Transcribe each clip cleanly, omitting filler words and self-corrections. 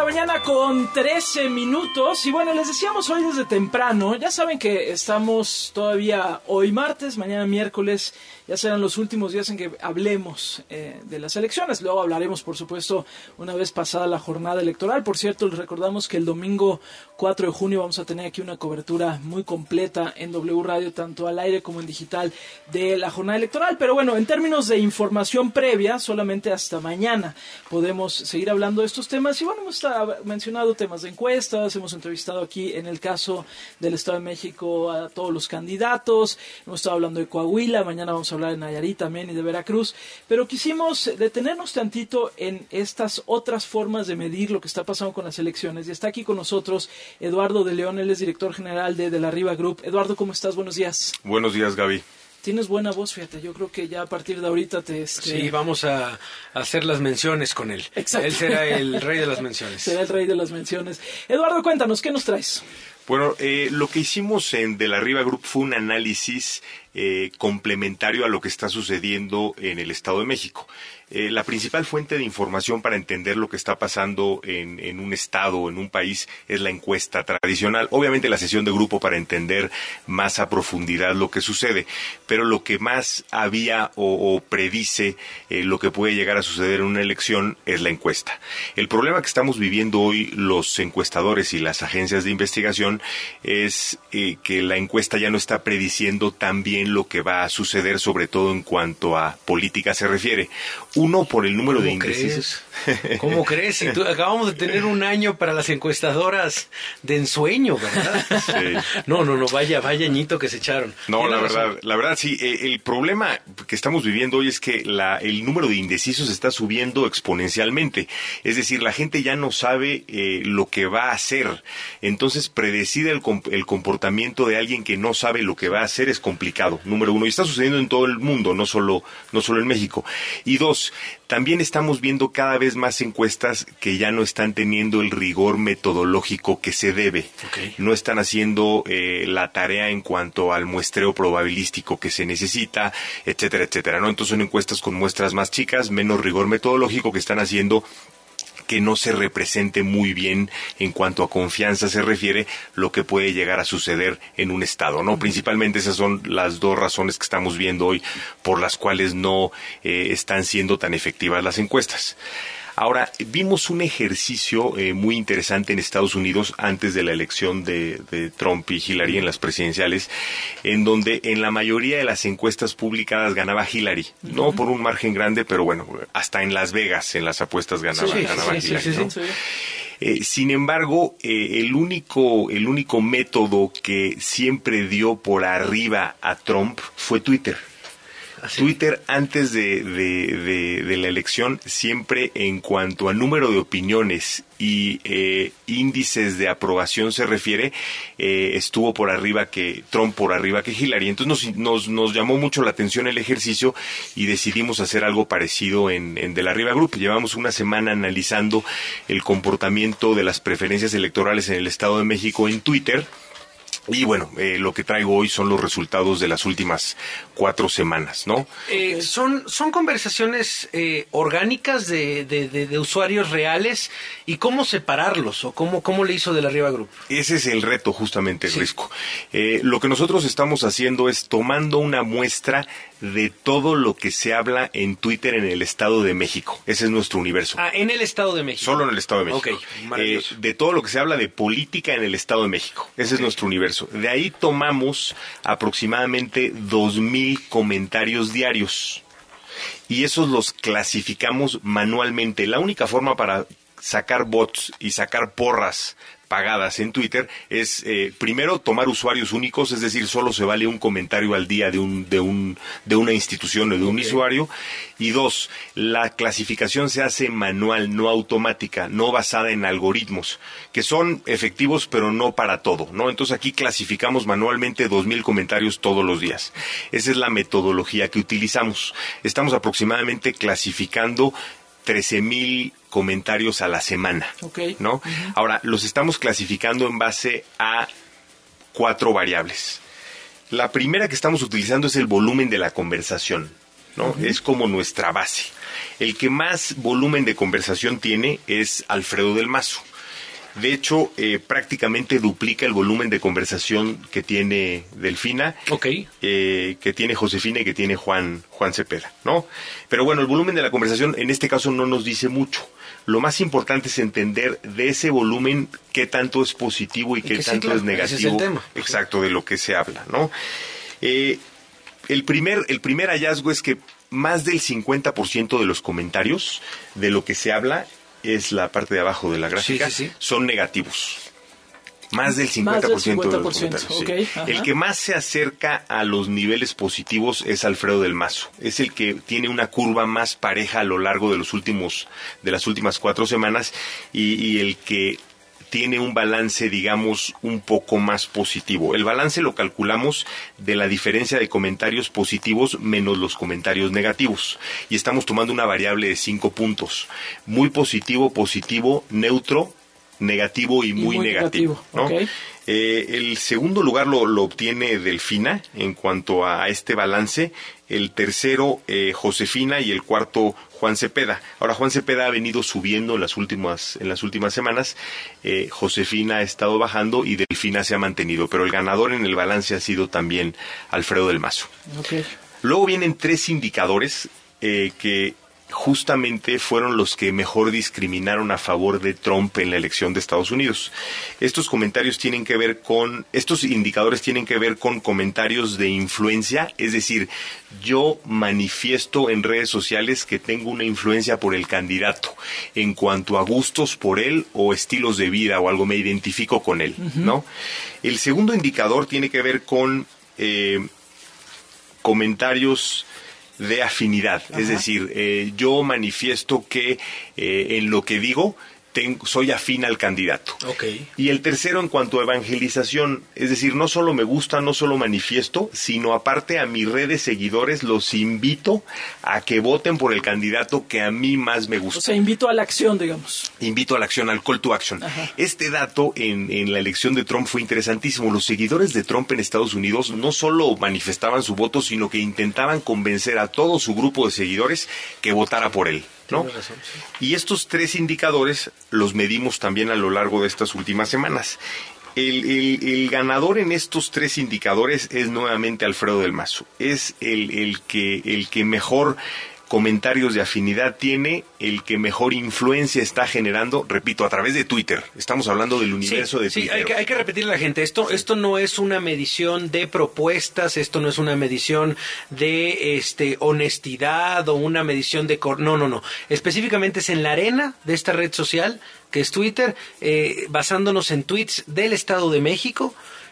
mañana con 13 minutos. Y bueno, les decíamos hoy desde temprano, ya saben que estamos todavía hoy martes, mañana miércoles, ya serán los últimos días en que hablemos de las elecciones. Luego hablaremos, por supuesto, una vez pasada la jornada electoral. Por cierto, les recordamos que el domingo 4 de junio vamos a tener aquí una cobertura muy completa en W Radio, tanto al aire como en digital, de la jornada electoral. Pero bueno, en términos de información previa, solamente hasta mañana podemos seguir hablando de estos temas. Y bueno, hemos mencionado temas de encuestas, hemos entrevistado aquí en el caso del Estado de México a todos los candidatos, hemos estado hablando de Coahuila, mañana vamos a hablar de Nayarit también y de Veracruz, pero quisimos detenernos tantito en estas otras formas de medir lo que está pasando con las elecciones. Y está aquí con nosotros Eduardo de León, él es director general de la Riva Group. Eduardo, ¿cómo estás? Buenos días. Buenos días, Gaby. Tienes buena voz, fíjate, yo creo que ya a partir de ahorita Sí, vamos a hacer las menciones con él. Exacto. Él será el rey de las menciones. Será el rey de las menciones. Eduardo, cuéntanos, ¿qué nos traes? Bueno, lo que hicimos en De la Riva Group fue un análisis complementario a lo que está sucediendo en el Estado de México. La principal fuente de información para entender lo que está pasando en un estado o en un país es la encuesta tradicional. Obviamente la sesión de grupo para entender más a profundidad lo que sucede, pero lo que más había o predice lo que puede llegar a suceder en una elección es la encuesta. El problema que estamos viviendo hoy los encuestadores y las agencias de investigación es que la encuesta ya no está prediciendo tan bien lo que va a suceder, sobre todo en cuanto a política se refiere. Uno, por el número de indecisos. ¿Cómo crees? Si acabamos de tener un año para las encuestadoras de ensueño, ¿verdad? Sí. No, vaya añito que se echaron. No, la verdad sí. El problema que estamos viviendo hoy es que el número de indecisos está subiendo exponencialmente. Es decir, la gente ya no sabe lo que va a hacer. Entonces, predecir el comportamiento de alguien que no sabe lo que va a hacer es complicado, número uno. Y está sucediendo en todo el mundo, no solo en México. Y dos, también estamos viendo cada vez más encuestas que ya no están teniendo el rigor metodológico que se debe. Okay. No están haciendo la tarea en cuanto al muestreo probabilístico que se necesita, etcétera, etcétera, ¿no? Entonces son encuestas con muestras más chicas, menos rigor metodológico, que están haciendo que no se represente muy bien en cuanto a confianza se refiere lo que puede llegar a suceder en un estado, ¿no? Principalmente esas son las dos razones que estamos viendo hoy por las cuales no están siendo tan efectivas las encuestas. Ahora, vimos un ejercicio muy interesante en Estados Unidos antes de la elección de Trump y Hillary en las presidenciales, en donde en la mayoría de las encuestas publicadas ganaba Hillary, no por un margen grande, pero bueno, hasta en Las Vegas en las apuestas ganaba Hillary, ¿no? Sin embargo, el único método que siempre dio por arriba a Trump fue Twitter. ¿Así? Twitter antes de la elección siempre en cuanto a número de opiniones y índices de aprobación se refiere, estuvo por arriba que Trump, por arriba que Hillary. Entonces nos llamó mucho la atención el ejercicio y decidimos hacer algo parecido en De la Riva Group. Llevamos una semana analizando el comportamiento de las preferencias electorales en el Estado de México en Twitter. Y bueno, lo que traigo hoy son los resultados de las últimas 4 semanas, ¿no? Son conversaciones orgánicas de usuarios reales, y cómo separarlos o cómo le hizo De la Riva Group. Ese es el reto, justamente, Risco. Lo que nosotros estamos haciendo es tomando una muestra de todo lo que se habla en Twitter en el Estado de México. Ese es nuestro universo. En el Estado de México. Solo en el Estado de México. Ok, maravilloso. De todo lo que se habla de política en el Estado de México. Ese es nuestro universo. De ahí tomamos aproximadamente 2,000 comentarios diarios. Y esos los clasificamos manualmente. La única forma para sacar bots y sacar porras pagadas en Twitter es primero tomar usuarios únicos, es decir, solo se vale un comentario al día de una institución o de un usuario, y dos, la clasificación se hace manual, no automática, no basada en algoritmos, que son efectivos pero no para todo, ¿no? Entonces aquí clasificamos manualmente 2,000 comentarios todos los días. Esa es la metodología que utilizamos. Estamos aproximadamente clasificando 13,000 comentarios a la semana, ¿no? Uh-huh. Ahora, los estamos clasificando en base a 4 variables. La primera que estamos utilizando es el volumen de la conversación, ¿no? Uh-huh. Es como nuestra base. El que más volumen de conversación tiene es Alfredo del Mazo. De hecho, prácticamente duplica el volumen de conversación que tiene Delfina, que tiene Josefina y que tiene Juan Cepeda, ¿no? Pero bueno, el volumen de la conversación en este caso no nos dice mucho. Lo más importante es entender de ese volumen qué tanto es positivo y qué tanto es negativo. Ese es el tema. Exacto, de lo que se habla, ¿no? El primer hallazgo es que más del 50% de los comentarios de lo que se habla, es la parte de abajo de la gráfica, son negativos. Más del 50% de los comentarios. Okay, el que más se acerca a los niveles positivos es Alfredo del Mazo. Es el que tiene una curva más pareja a lo largo de las últimas 4 semanas y el que tiene un balance, digamos, un poco más positivo. El balance lo calculamos de la diferencia de comentarios positivos menos los comentarios negativos. Y estamos tomando una variable de 5 puntos. Muy positivo, positivo, neutro, negativo y muy negativo, ¿no? Okay. El segundo lugar lo obtiene Delfina en cuanto a este balance, el tercero Josefina y el cuarto Juan Cepeda. Ahora Juan Cepeda ha venido subiendo en las últimas semanas, Josefina ha estado bajando y Delfina se ha mantenido, pero el ganador en el balance ha sido también Alfredo del Mazo. Okay. Luego vienen 3 indicadores que justamente fueron los que mejor discriminaron a favor de Trump en la elección de Estados Unidos. Estos indicadores tienen que ver con comentarios de influencia, es decir, yo manifiesto en redes sociales que tengo una influencia por el candidato en cuanto a gustos por él o estilos de vida o algo, me identifico con él, ¿no? El segundo indicador tiene que ver con comentarios de afinidad, es decir, yo manifiesto que en lo que digo soy afín al candidato. Okay. Y el tercero en cuanto a evangelización, es decir, no solo me gusta, no solo manifiesto, sino aparte a mis redes seguidores los invito a que voten por el candidato que a mí más me gusta. O sea, invito a la acción, digamos. Invito a la acción, al call to action. Ajá. Este dato en la elección de Trump fue interesantísimo. Los seguidores de Trump en Estados Unidos no solo manifestaban su voto, sino que intentaban convencer a todo su grupo de seguidores que votara por él, ¿no? Tienes razón, sí. Y estos 3 indicadores los medimos también a lo largo de estas últimas semanas. El ganador en estos 3 indicadores es nuevamente Alfredo del Mazo. Es el que mejor comentarios de afinidad tiene, el que mejor influencia está generando, repito, a través de Twitter. Estamos hablando del universo de Twitter. Sí, hay que repetirle a la gente, esto no es una medición de propuestas, esto no es una medición de honestidad o una medición de... No. Específicamente es en la arena de esta red social, que es Twitter, basándonos en tweets del Estado de México,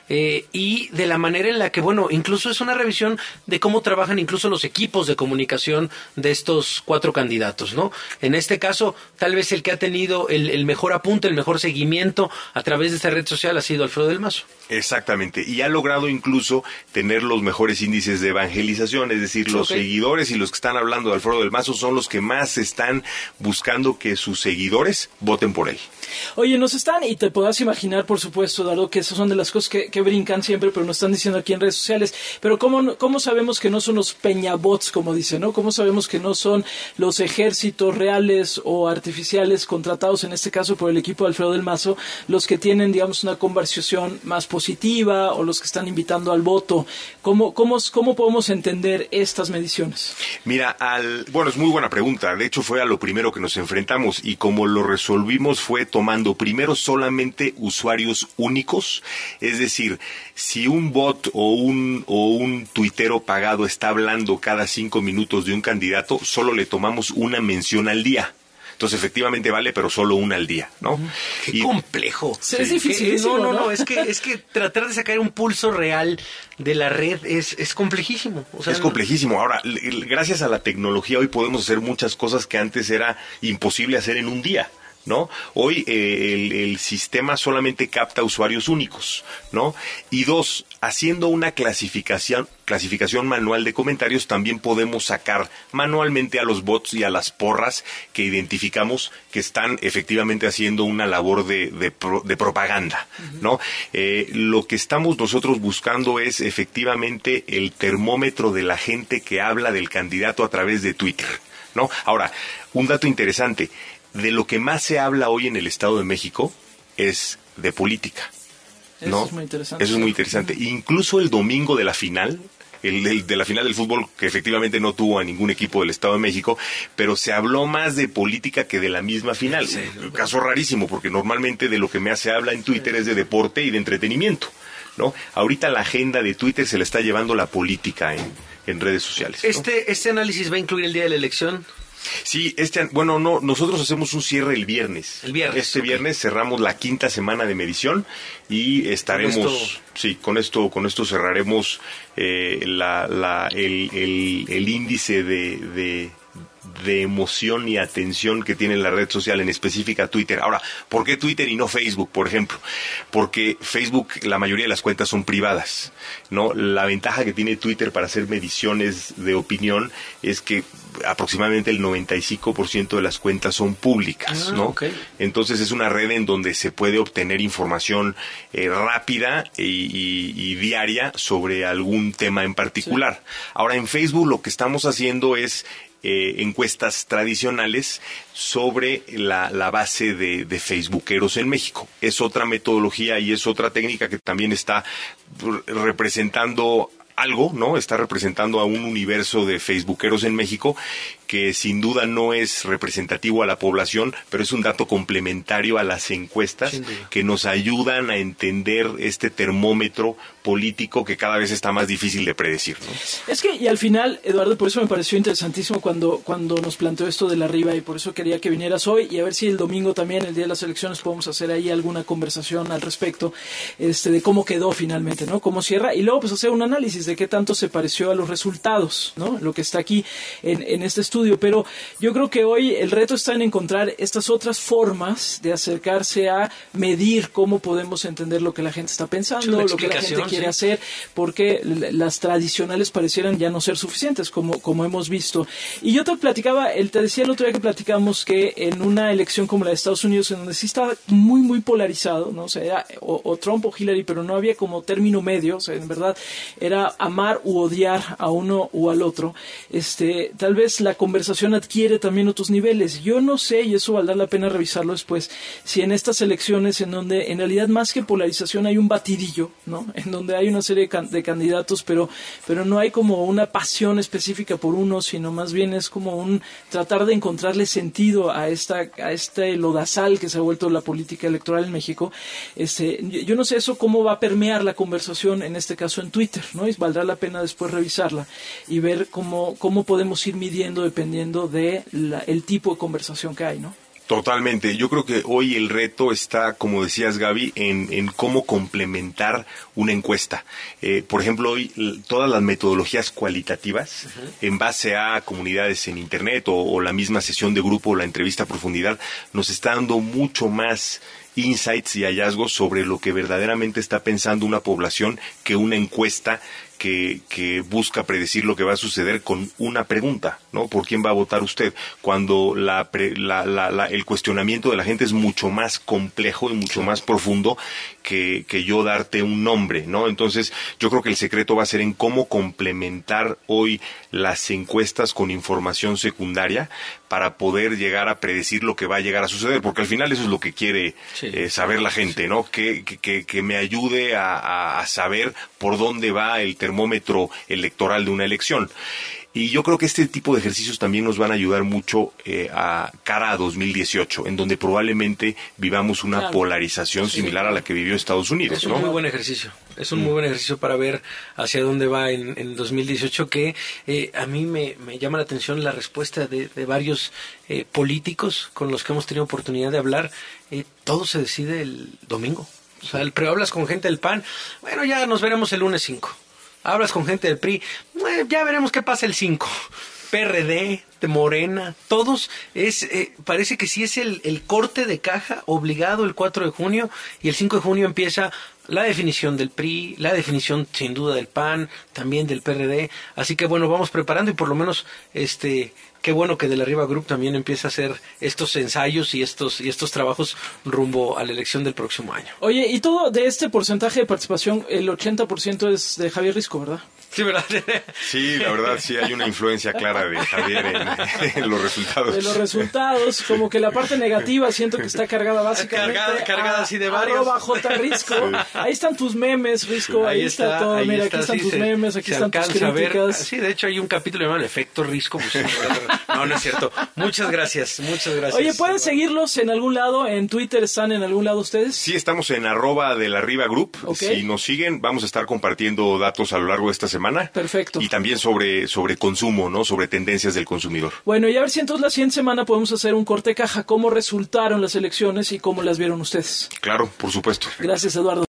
y de la manera en la que, bueno, incluso es una revisión de cómo trabajan incluso los equipos de comunicación de estos 4 candidatos, ¿no? En este caso, tal vez el que ha tenido el mejor apunte, el mejor seguimiento a través de esta red social ha sido Alfredo del Mazo. Exactamente, y ha logrado incluso tener los mejores índices de evangelización, es decir, los seguidores y los que están hablando de Alfredo del Mazo son los que más están buscando que sus seguidores voten por él. Oye, nos están, y te podrás imaginar, por supuesto, Eduardo, que esas son de las cosas que brincan siempre, pero nos están diciendo aquí en redes sociales, pero ¿cómo sabemos que no son los peñabots, como dicen, ¿no? ¿Cómo sabemos que no son los ejércitos reales o artificiales contratados, en este caso por el equipo de Alfredo del Mazo, los que tienen, digamos, una conversación más positiva o los que están invitando al voto? ¿Cómo podemos entender estas mediciones? Mira, bueno, es muy buena pregunta. De hecho, fue a lo primero que nos enfrentamos y como lo resolvimos fue tomando primero solamente usuarios únicos, es decir, si un bot o un tuitero pagado está hablando cada 5 minutos de un candidato, solo le tomamos una mención al día. Entonces, efectivamente vale, pero solo una al día, ¿no? Qué complejo. Sí. Es difícil. No, es que tratar de sacar un pulso real de la red es complejísimo. O sea, es complejísimo. Ahora, gracias a la tecnología hoy podemos hacer muchas cosas que antes era imposible hacer en un día, ¿no? Hoy el sistema solamente capta usuarios únicos, ¿no? Y 2, haciendo una clasificación manual de comentarios, también podemos sacar manualmente a los bots y a las porras que identificamos que están efectivamente haciendo una labor de propaganda, ¿no? Lo que estamos nosotros buscando es efectivamente el termómetro de la gente que habla del candidato a través de Twitter, ¿no? Ahora, un dato interesante. De lo que más se habla hoy en el Estado de México es de política. ¿No? Eso es muy interesante. Eso es muy interesante. Incluso el domingo de la final, de la final del fútbol, que efectivamente no tuvo a ningún equipo del Estado de México, pero se habló más de política que de la misma final. Sí. Caso rarísimo, porque normalmente de lo que se habla en Twitter es de deporte y de entretenimiento, ¿no? Ahorita la agenda de Twitter se la está llevando la política en redes sociales, ¿no? ¿Este análisis va a incluir el día de la elección? Sí, nosotros hacemos un cierre el viernes. Este viernes cerramos la 5ª semana de medición y estaremos, con esto cerraremos el índice de emoción y atención que tiene la red social, en específica Twitter. Ahora, ¿por qué Twitter y no Facebook, por ejemplo? Porque Facebook, la mayoría de las cuentas son privadas, ¿no? La ventaja que tiene Twitter para hacer mediciones de opinión es que aproximadamente el 95% de las cuentas son públicas, ¿no? Okay. Entonces es una red en donde se puede obtener información rápida y diaria sobre algún tema en particular. Sí. Ahora, en Facebook lo que estamos haciendo es encuestas tradicionales sobre la base de facebookeros en México. Es otra metodología y es otra técnica que también está representando algo, ¿no? Está representando a un universo de facebookeros en México que sin duda no es representativo a la población, pero es un dato complementario a las encuestas que nos ayudan a entender este termómetro político que cada vez está más difícil de predecir, ¿no? Es que, y al final, Eduardo, por eso me pareció interesantísimo cuando nos planteó esto de la Riva, y por eso quería que vinieras hoy, y a ver si el domingo también, el día de las elecciones, podemos hacer ahí alguna conversación al respecto, de cómo quedó finalmente, ¿no? Cómo cierra, y luego pues hacer un análisis de qué tanto se pareció a los resultados, ¿no? Lo que está aquí en este estudio. Pero yo creo que hoy el reto está en encontrar estas otras formas de acercarse a medir cómo podemos entender lo que la gente está pensando, lo que la gente quiere hacer, porque las tradicionales parecieran ya no ser suficientes, como hemos visto. Y yo te decía el otro día que platicamos que en una elección como la de Estados Unidos, en donde sí estaba muy, muy polarizado, ¿no? O sea, era o Trump o Hillary, pero no había como término medio, o sea, en verdad era amar u odiar a uno u al otro. Tal vez la conversación adquiere también otros niveles. Yo no sé, y eso valdrá la pena revisarlo después, si en estas elecciones en donde en realidad más que polarización hay un batidillo, ¿no? En donde hay una serie de candidatos, pero no hay como una pasión específica por uno, sino más bien es como un tratar de encontrarle sentido a este lodazal que se ha vuelto la política electoral en México. Yo no sé eso cómo va a permear la conversación, en este caso en Twitter, ¿no? Y valdrá la pena después revisarla y ver cómo podemos ir midiendo dependiendo de el tipo de conversación que hay, ¿no? Totalmente. Yo creo que hoy el reto está, como decías, Gaby, en cómo complementar una encuesta. Por ejemplo, hoy todas las metodologías cualitativas, en base a comunidades en Internet o la misma sesión de grupo o la entrevista a profundidad, nos está dando mucho más insights y hallazgos sobre lo que verdaderamente está pensando una población que una encuesta que busca predecir lo que va a suceder con una pregunta, ¿no? ¿Por quién va a votar usted? Cuando el cuestionamiento de la gente es mucho más complejo y mucho más profundo que yo darte un nombre, ¿no? Entonces, yo creo que el secreto va a ser en cómo complementar hoy las encuestas con información secundaria para poder llegar a predecir lo que va a llegar a suceder, porque al final eso es lo que quiere saber la gente, ¿no? Que me ayude a saber por dónde va el termómetro electoral de una elección. Y yo creo que este tipo de ejercicios también nos van a ayudar mucho a cara a 2018, en donde probablemente vivamos una polarización similar a la que vivió Estados Unidos, ¿no? Es un muy buen ejercicio. Es un muy buen ejercicio para ver hacia dónde va en 2018, que a mí me llama la atención la respuesta de varios políticos con los que hemos tenido oportunidad de hablar. Todo se decide el domingo. O sea, hablas con gente del PAN, bueno, ya nos veremos el lunes 5. Hablas con gente del PRI, ya veremos qué pasa el 5. PRD, de Morena, todos, parece que sí es el corte de caja obligado el 4 de junio, y el 5 de junio empieza la definición del PRI, la definición sin duda del PAN, también del PRD. Así que bueno, vamos preparando, y por lo menos qué bueno que de la Riva Group también empieza a hacer estos ensayos y estos trabajos rumbo a la elección del próximo año. Oye, y todo de este porcentaje de participación, el 80% es de Javier Risco, ¿verdad? Sí, ¿verdad? Sí, la verdad sí hay una influencia clara de Javier en los resultados. De los resultados, como que la parte negativa siento que está cargada básicamente. Cargada así de varios. @jrisco. Ahí están tus memes, Risco. Ahí está todo. ahí mira, está, aquí están sí, tus memes, aquí se están tus alcanza a ver. críticas. Sí, de hecho hay un capítulo llamado El Efecto Risco. Pues, no es cierto. Muchas gracias. Oye, ¿pueden seguirlos en algún lado? ¿En Twitter están en algún lado ustedes? Sí, estamos en @delarribagroup. Okay. Si nos siguen, vamos a estar compartiendo datos a lo largo de esta semana. Perfecto. Y también sobre consumo, ¿no? Sobre tendencias del consumidor. Bueno, y a ver si entonces la siguiente semana podemos hacer un corte caja, cómo resultaron las elecciones y cómo las vieron ustedes. Claro, por supuesto. Gracias, Eduardo.